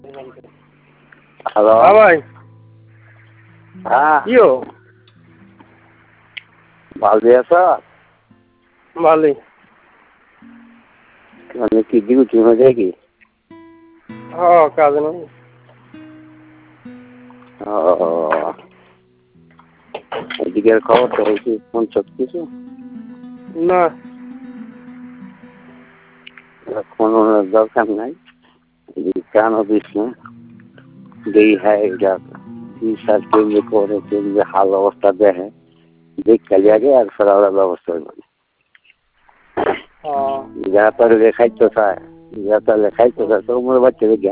Hello. হ্যাঁ ভাই, হ্যাঁ, কিও ভালো আছো? ভালোই। মানে কি ডিউটি হয়ে যায় কি? কাজে নাই। ও, এদিকের খবর তো হয়েছে ফোন সব কিছু না, ফোন দরকার নাই। কেন দিস না দেই হ্যাঁ এটা স্যার কেউ যে করে কেউ যে হাল অবস্থা দেখে দেখ খালি আগে আর ফেরাবার ব্যবস্থা হবে যারা তাহলে খাইতে চায় যারা তাহলে খাইতে চায় তো আমার বাচ্চা দেখে